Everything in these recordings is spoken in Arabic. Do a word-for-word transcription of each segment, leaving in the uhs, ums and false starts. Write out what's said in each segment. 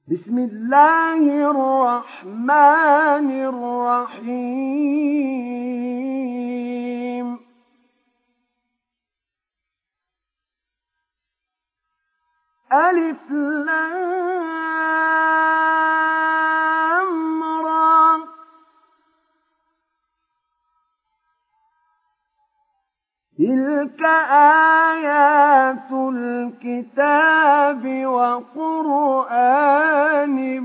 بسم الله الرحمن الرحيم ألف لام را تلك آيات الكتاب وقرآن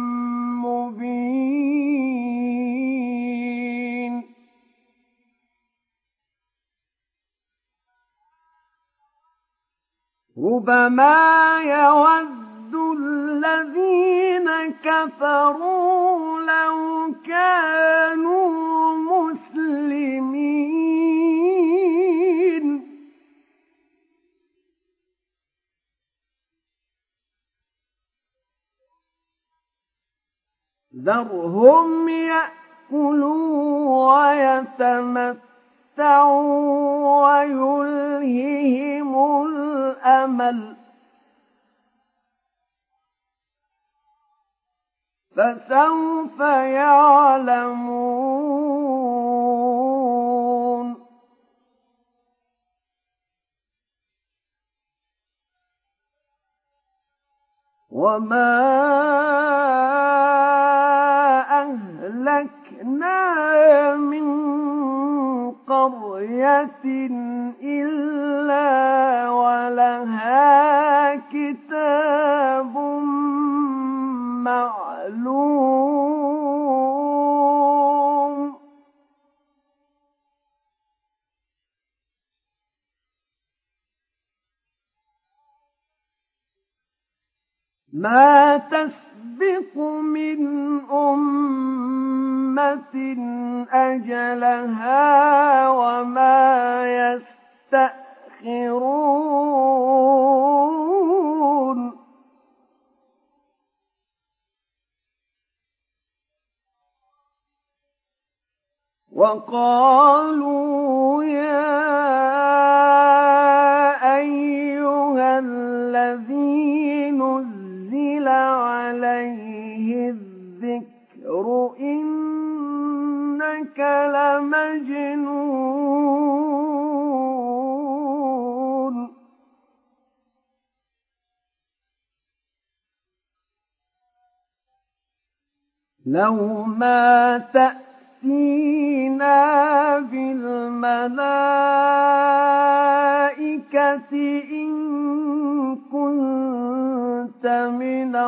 مبين ربما يود الذين كفروا لو كانوا مسلمين ذرهم يأكلوا ويتمتعوا ويلههم الأمل فسوف يعلمون وما أهلكنا من قرية إلا ولها كتاب معلوم ما تسبق من أمة أجلها وما يستأخرون وقالوا يا أيها الذي نزل عليه الذكر إنك لمجنون لو ما تأتينا بالملائكة إن كنت من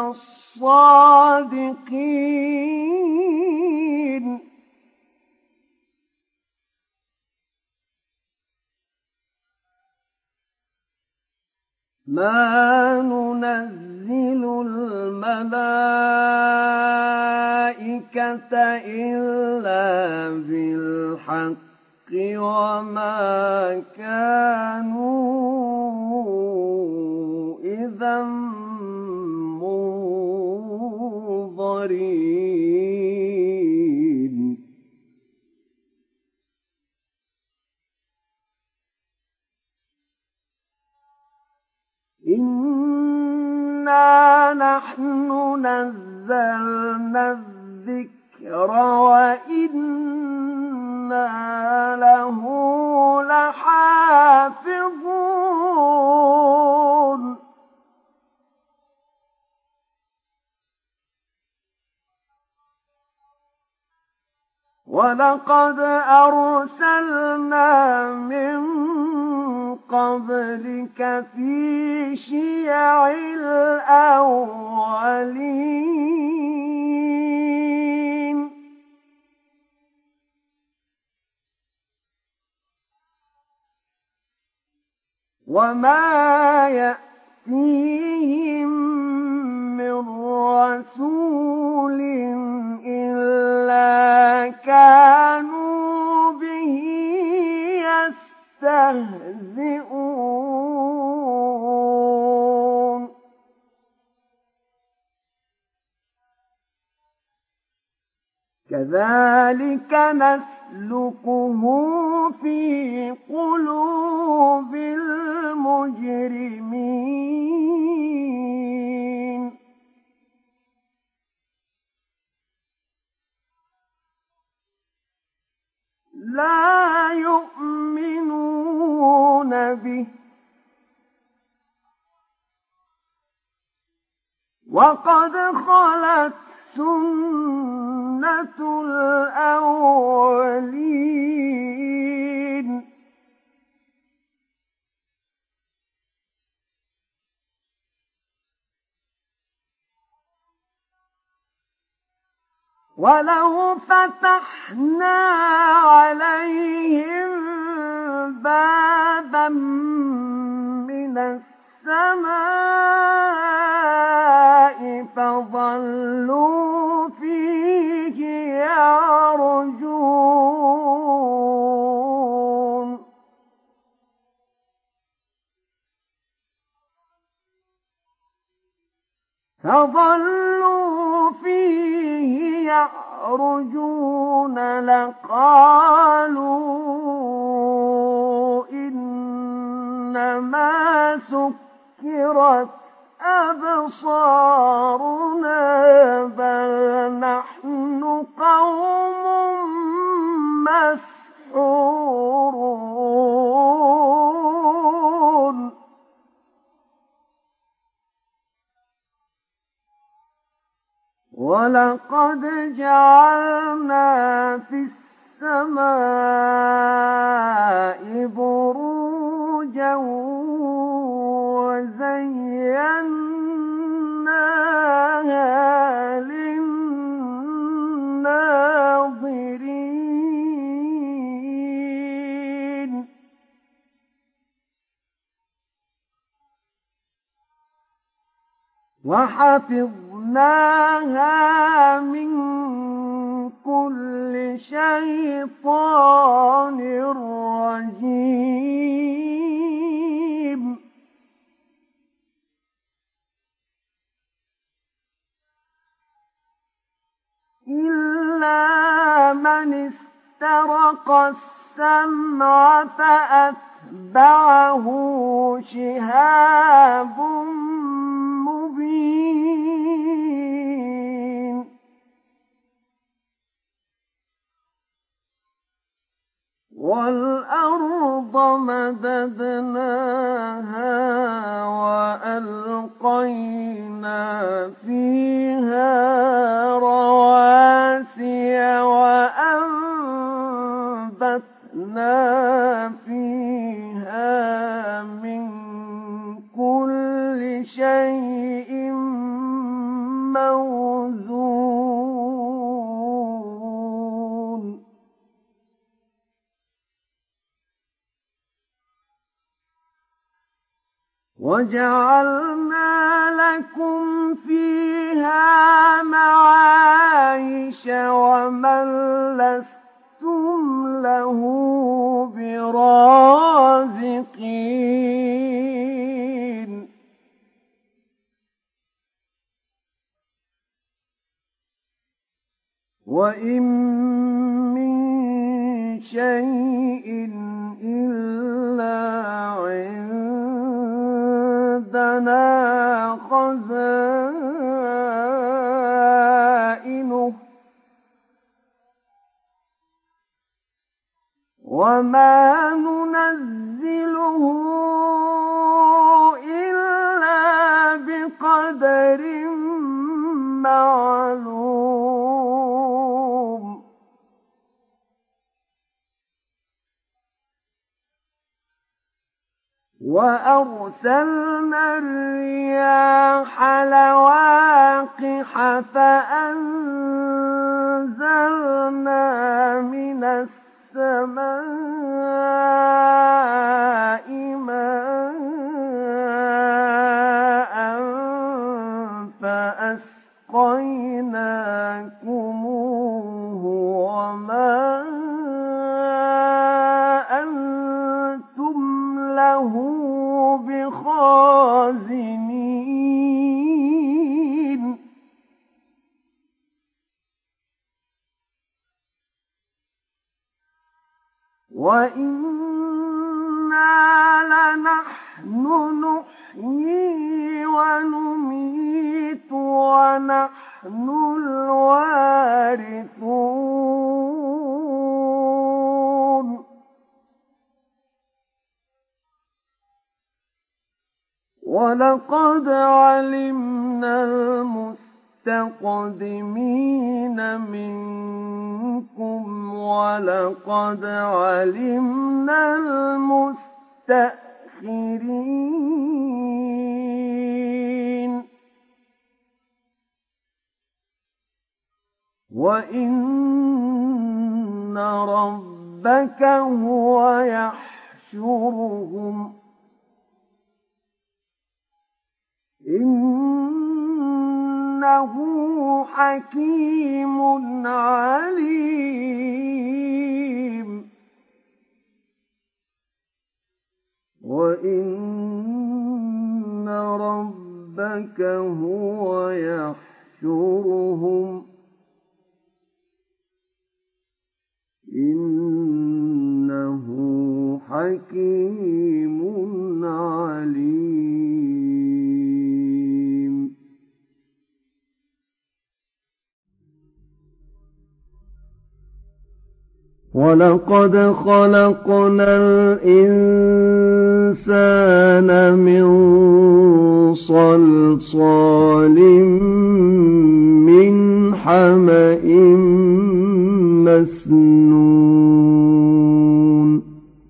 الصادقين ما ننزل الملائكة إلا بالحق وما كانوا إذا منظرين إنا نحن نزلنا الذكر وإنا له لحافظون ولقد أرسلنا من قبلك في شيع الأولين وما يأتيهم من رسول إلا كانوا به يستهزئون كذلك نسلكه في قلوب المجرمين وقد خلت سنة الأولين ولو فتحنا عليهم بابا من السماء فظلوا فيه يعرجون فظلوا فيه يعرجون لقالوا إنما سكرت أبصارنا بل نحن قوم مسحورون ولقد جعلنا في السماء بروجا وزيناها للناظرين وحفظناها من كل شيطان رجيم إلا من استرق السمع فأتبعه شهاب مبين والأرض مددناها وألقينا فيها رواسي وأنبتنا فيها من كل شيء موزون وجعلنا لكم فيها معايش ومن لستم له برازقين وإن من شيء إلا عندنا خزائنه وما ننزله إلا بقدر معلوم وأرسلنا الرياح لواقح فأنزلنا من السماء ماء فأسقيناكموه وما أنتم له بخازنين وإنا لنحن نحيي ونميت ونحن الوارثون ولقد علمنا المستقدمين منكم ولقد علمنا المستأخرين وإن ربك هو يحشرهم إنه حكيم عليم وإن ربك هو يحشرهم إنه حكيم عليم ولقد خلقنا الإنسان من صلصال من حمإ مسنون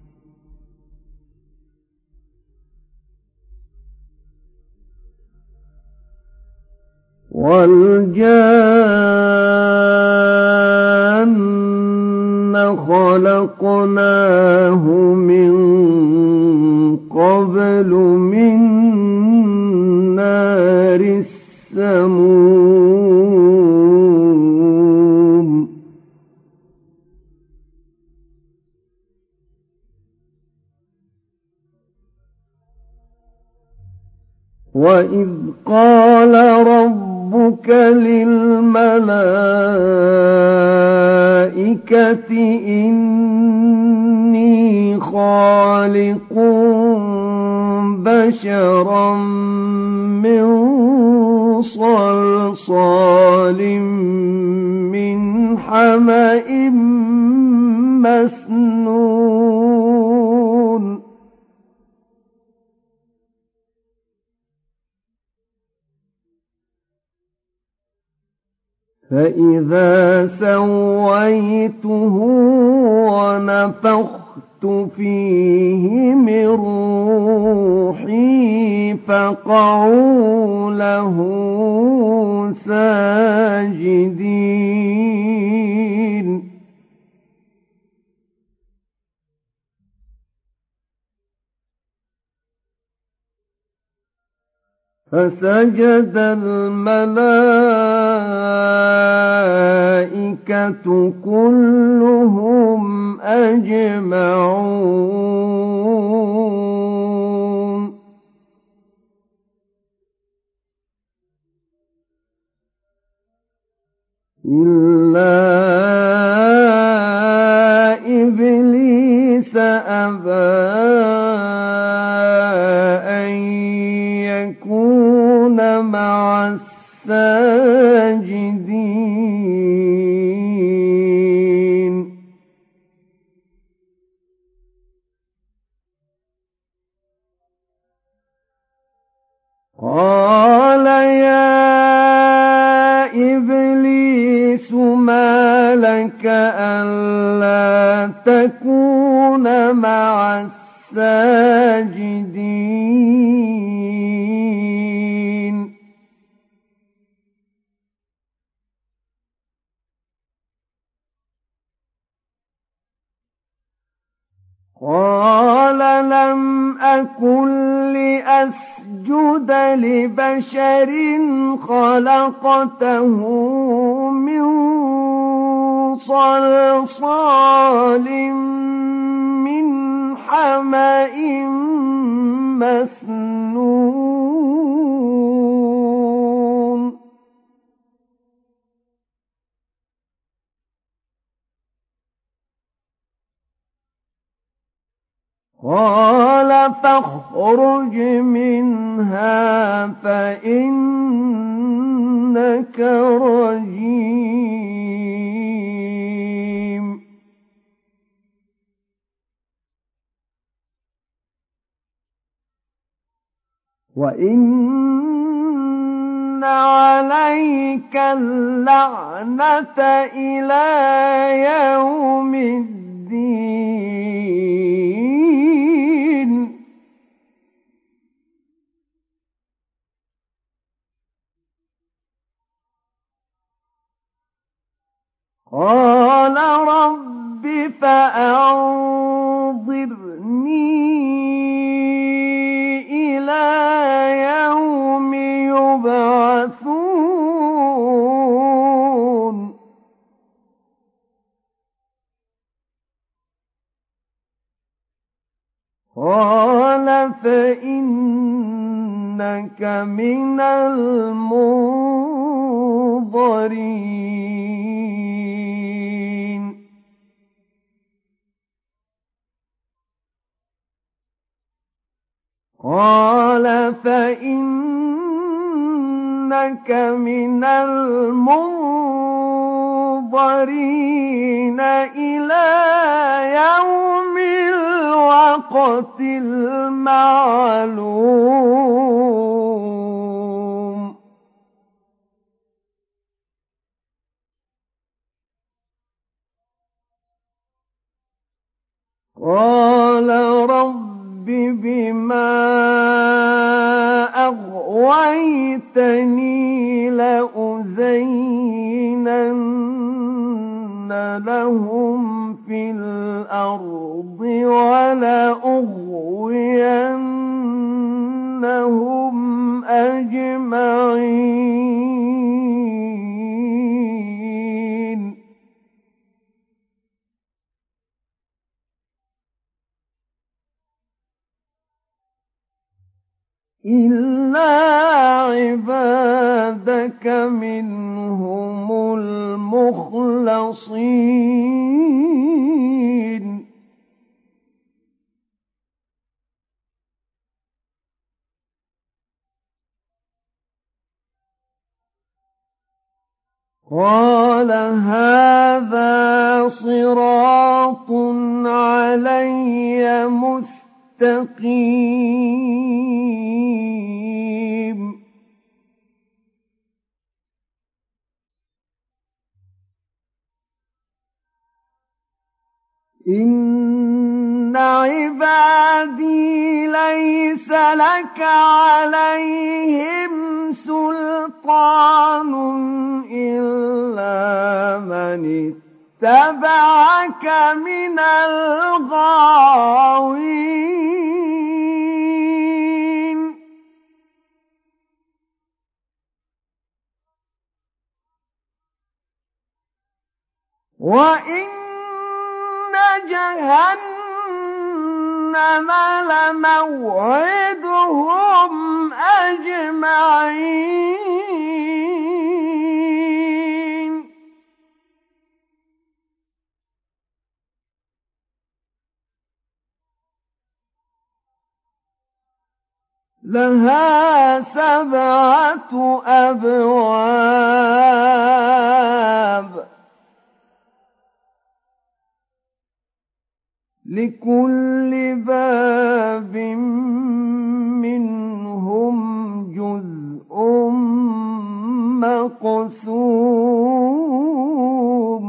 والجان خلقناه من قبل من نار السموم وإذ قال ربك للملائكة إني خالق بشرا من صلصال من حمإ مسنون فإذا سويته ونفخت فيه من روحي فقعوا له ساجدين فسجد الملائكة كلهم أجمعون إلا إبليس أبى أن يكون مع الساجدين قال يا إبليس ما لك ألا تكون مع الساجدين قال لم أكن لأسجد لبشر خلقته من صلصال من حمإ مسنون قال فاخرج منها فإنك رجيم وَإِنَّ عَلَيْكَ اللَّعْنَةَ إِلَى يَوْمِ الدِّينِ قَالَ رَبِّ فَأَنظِرْنِي إِلَى يَوْمِ يُبْعَثُونَ قَالَ فَإِنَّكَ مِنَ الْمُنظَرِينَ قَالَ فَإِنَّكَ مِنَ الْمُنظَرِينَ إِلَى يَوْمِ الْوَقْتِ الْمَعْلُومِ قَالَ رَبِّ بِمَا أَغْوَيْتَنِي لَأُزَيِّنَنَّ لَهُمْ فِي الْأَرْضِ وَلَأُغْوِيَنَّهُمْ أَجْمَعِينَ إِلَّا عِبَادَكَ مِنْهُمُ الْمُخْلَصِينَ قَالَ هَٰذَا صِرَاطٌ عَلَيَّ مُسْتَقِيمٌ إِنَّ عِبَادِي لَيْسَ لَكَ عَلَيْهِمْ سُلْطَانٌ إِلَّا مَنِ اتَّبَعَكَ مِنَ الْغَاوِينَ وَإِنَّ جَهَنَّمَ لَمَوْعِدُهُمْ أَجْمَعِينَ لَهَا سَبْعَةُ أَبْوَابٍ لِكُلِّ بَابٍ مِّنْهُمْ جُزْءٌ مَّقْسُومٌ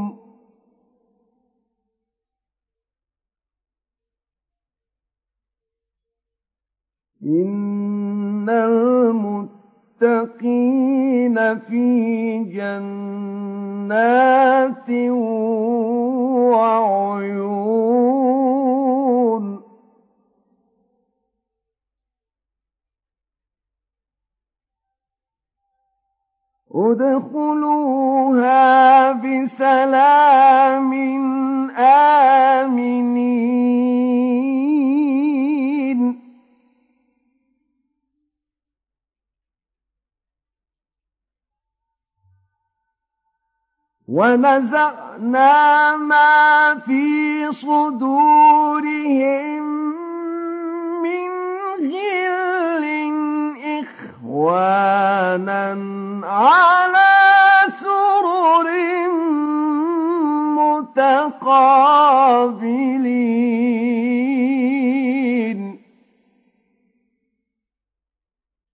إِنَّ الْمُتَّقِينَ فِي جَنَّاتٍ وَعُيُونٍ ادْخُلُوهَا بِسَلَامٍ آمِنِينَ وَنَزَعْنَا مَا فِي صُدُورِهِم مِّنْ غِلٍّ إِخْوَانًا عَلَىٰ سُرُرٍ مُّتَقَابِلِينَ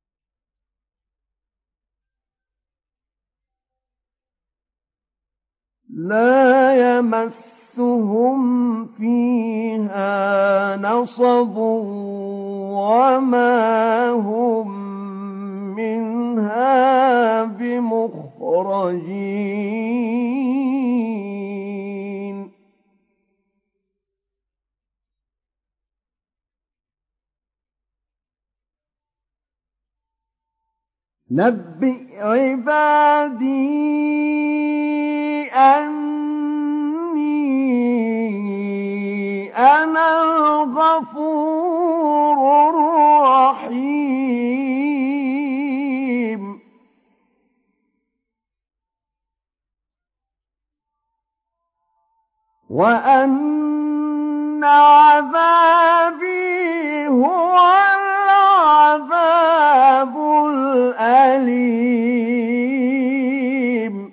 لا يمسهم فيها نصب وما هم منها بمخرجين نبئ عبادي أني أنا الغفور الرحيم وأن عذابي هو العذاب الأليم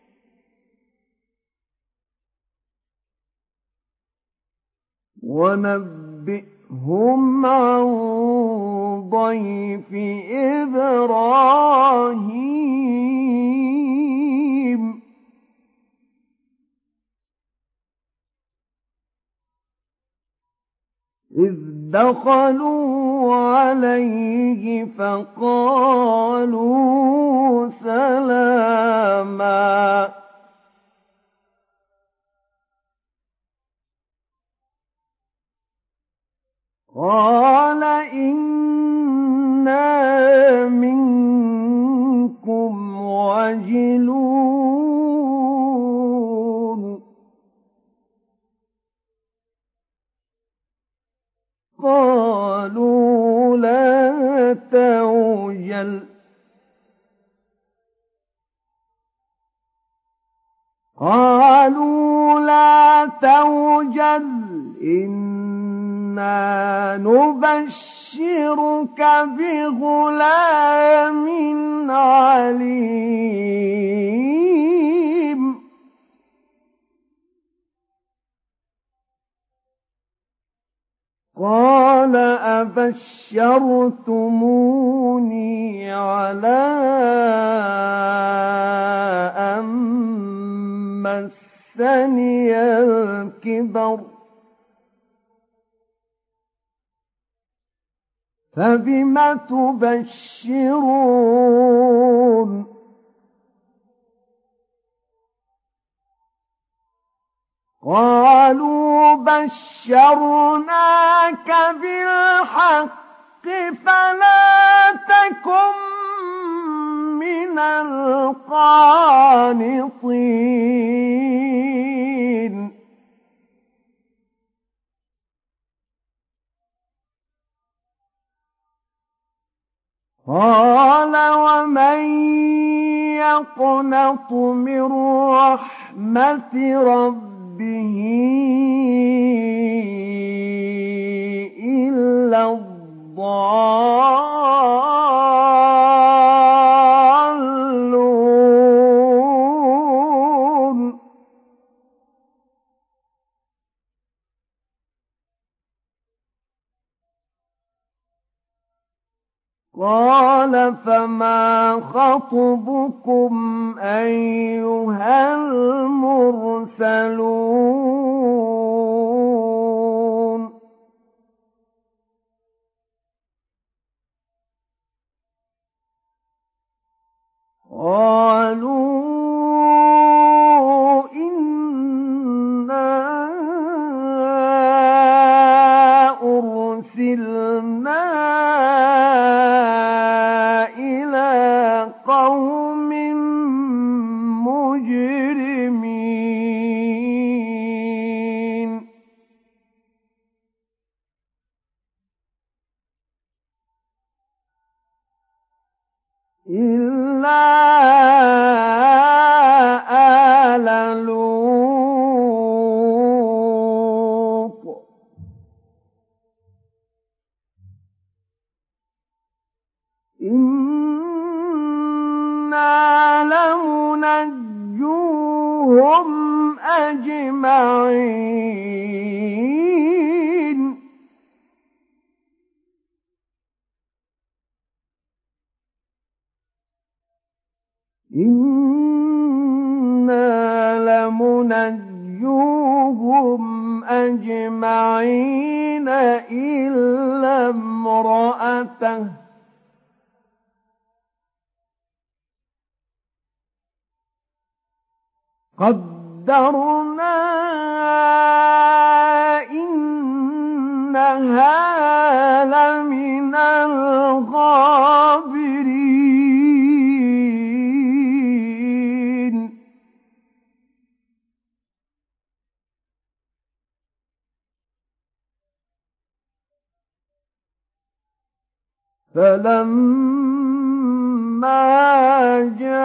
ونبئهم عن ضيف إبراهيم إذ دخلوا عليه فقالوا سلاما قال إنا منكم وجلون قالوا لا توجل قالوا لا توجل إنا نبشرك بغلام عليم قال أبشرتموني على أن مسني الكبر فبم تبشرون قالوا بشرناك بالحق فلا تكن من القانطين قال ومن يقنط من رحمة ربه إلا الضالون قال فما خطبكم أيها المرسلون قالوا إنا أرسلنا إلى قوم مجرمين إلا آل لوط إنا لمنجوهم أجمعين إنا لمنجوهم نجوهم أجمعين إلا امرأته قدرنا إنها لمن الغابرين فلما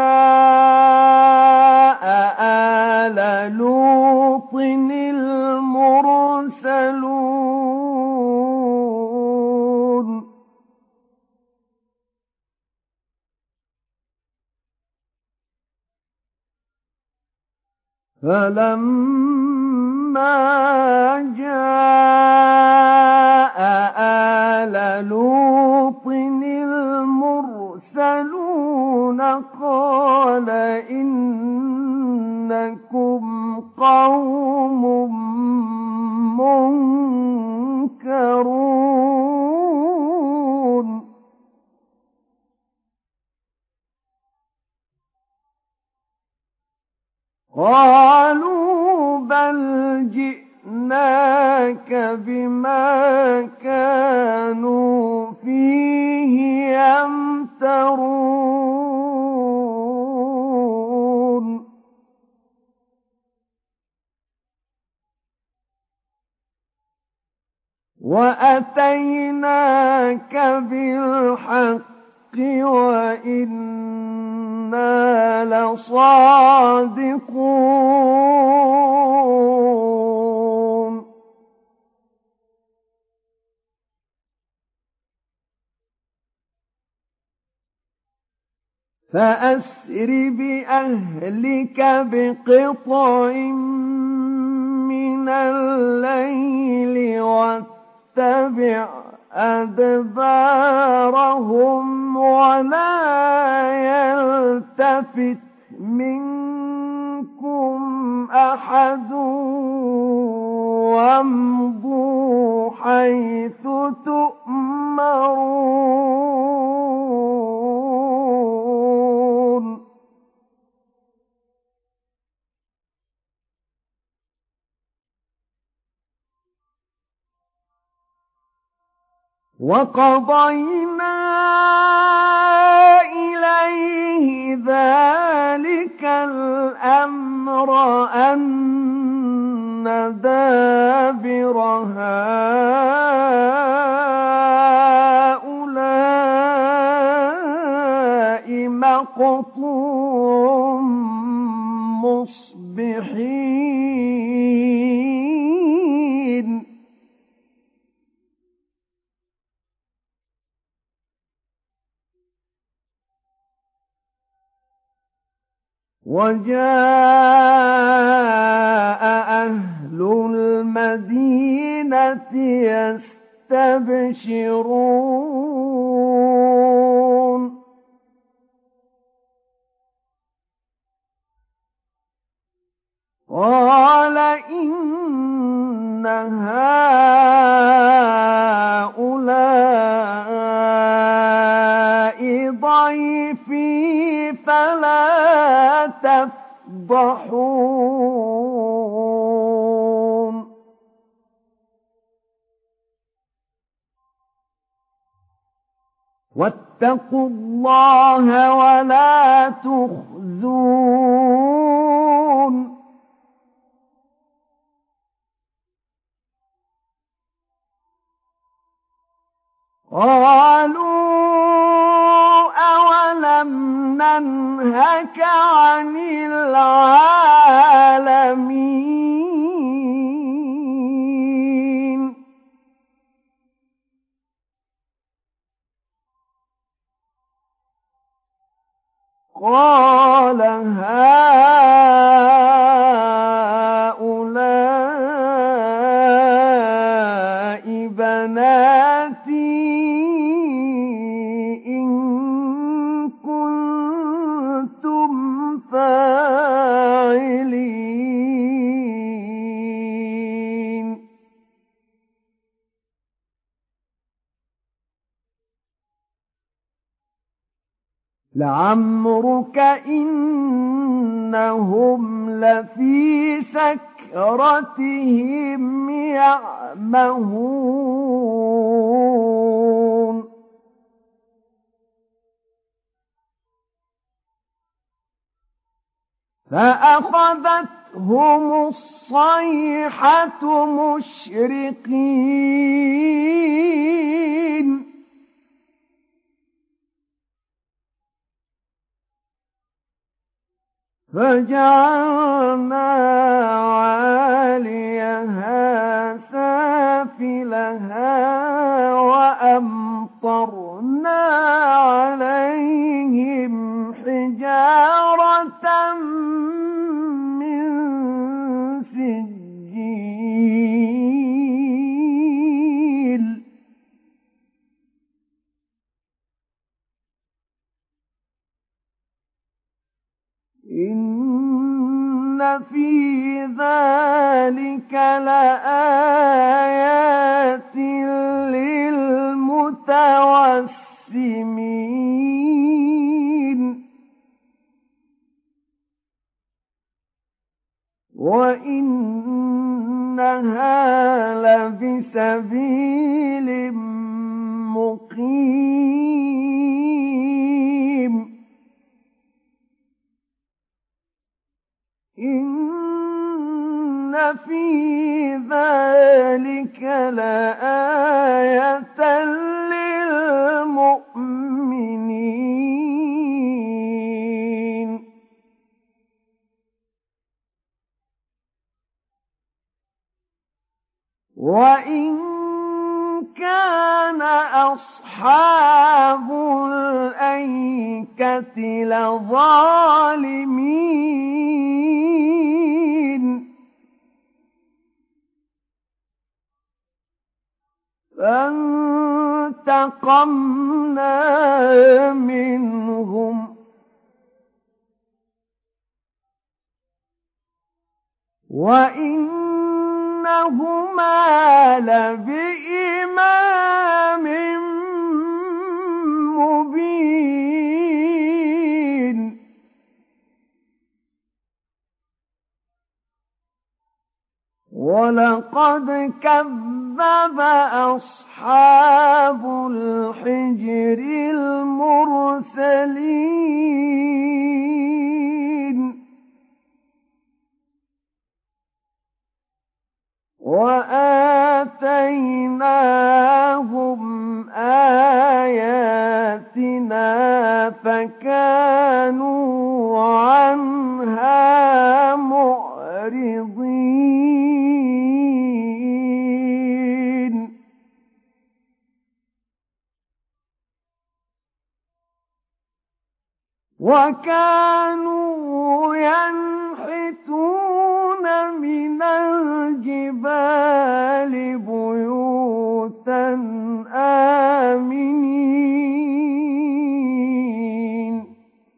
جاء آل لوط المرسلون فلما جاء آل لوط المرسلون قال إنكم قوم منكرون قالوا بل جئناك بما كانوا فيه يمترون وأتيناك بالحق وإنا لصادقون فأسر بأهلك بقطع من الليل واتبع أدبارهم ولا يلتفت منكم أحد وامضوا حيث تؤمرون وقضينا إليه ذلك الأمر أن دابر هؤلاء مقطوع مصبحين وجاء أهل المدينة يستبشرون قال إن هؤلاء ضيفي فلا تفضحون واتقوا الله ولا تخزون قالوا أولم ننهك عن العالمين قال هؤلاء بناتي إن كنتم فاعلين لعمرك إنهم لفي سكرتهم يعمهون فأخذتهم الصيحة مشرقين فجعلنا عاليها سافلها وأمطرنا عليهم حجارة من سجيل إن في ذلك لآيات للمتوسمين وإنها لبسبيل مقيم إن في ذلك لآية للمؤمنين وإن كان أصحاب الأيكة لظالمين فانتقمنا منهم وإنهما لبإمام مبين ولقد كذب أصحاب الحجر المرسلين وآتيناهم آياتنا فكانوا عنها معرضين وكانوا ينحتون من الجبال بيوتا آمنين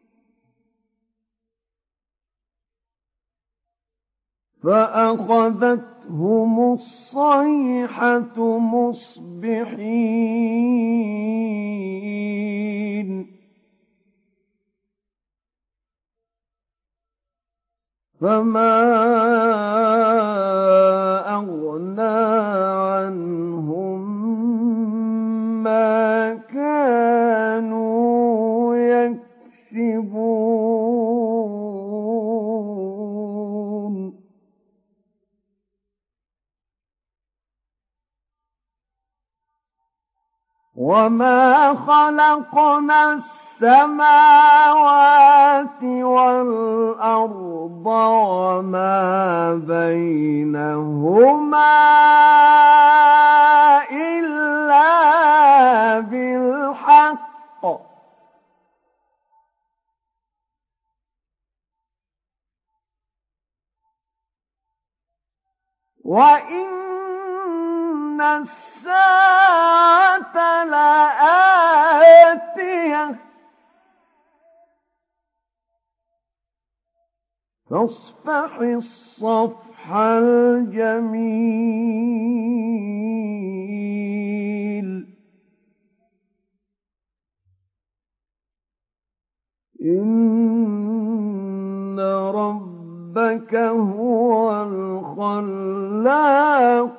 فأخذتهم الصيحة مصبحين فما أغنى عنهم ما كانوا يكسبون وما خلقنا السماوات والأرض وما بينهما إلا بالحق وإن الساعة لآتية فاصفح الصفح الجميل إن ربك هو الخلاق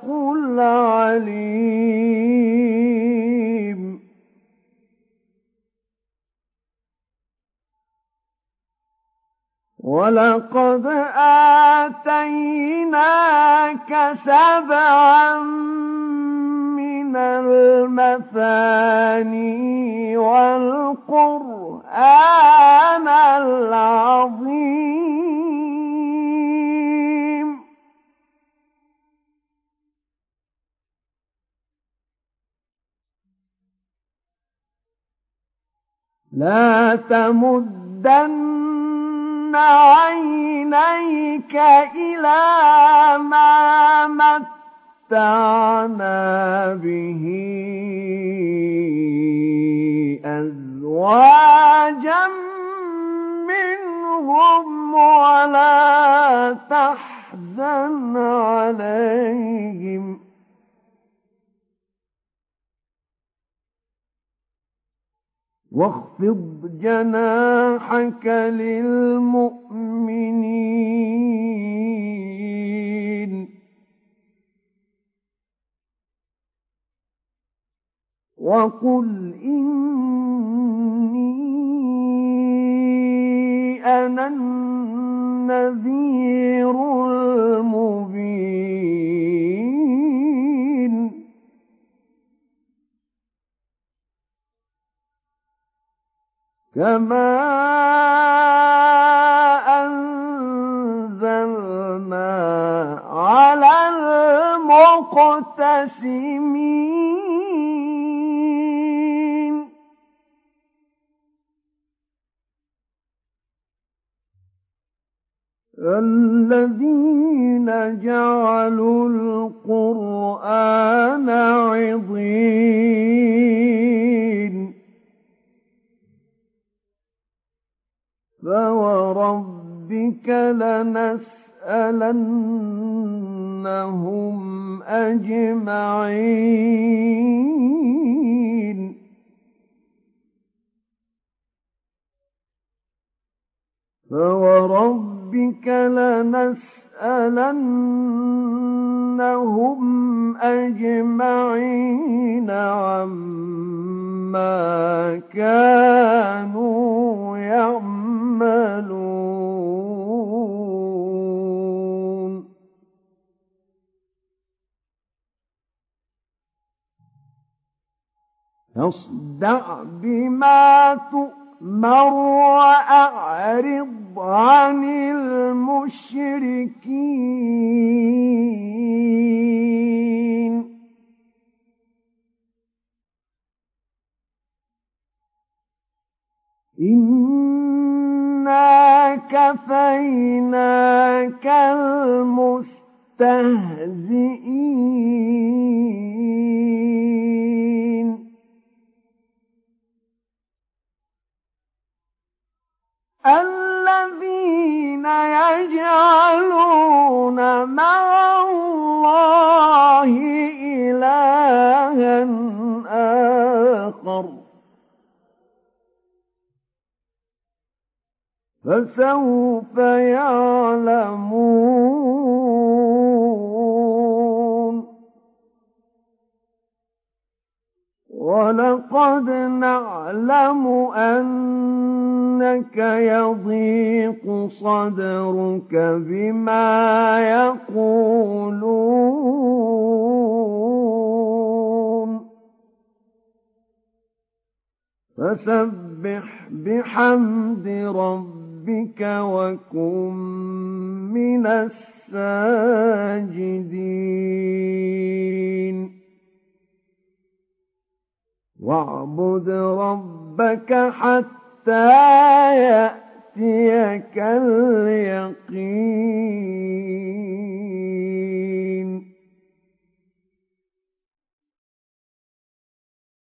العليم ولقد آتيناك سبعا من المثاني والقرآن العظيم لا تمدن عينيك إلى ما متعنا به أزواجا منهم ولا تحزن عليهم واخفض جناحك للمؤمنين وقل إني أنا النذير المبين كما أنزلنا على المقتسمين الذين جعلوا القرآن عضين فوربك لنسألنهم أجمعين فوربك لنسألنهم أجمعين عما كانوا يعملون فاصدع بما تؤمر وأعرض عن المشركين إنا كفيناك المستهزئين الذين يجعلون مع الله إلها آخر فسوف يعلمون ولقد نعلم أنك يضيق صدرك بما يقولون فسبح بحمد ربك وكن من الساجدين واعبد ربك حتى يأتيك اليقين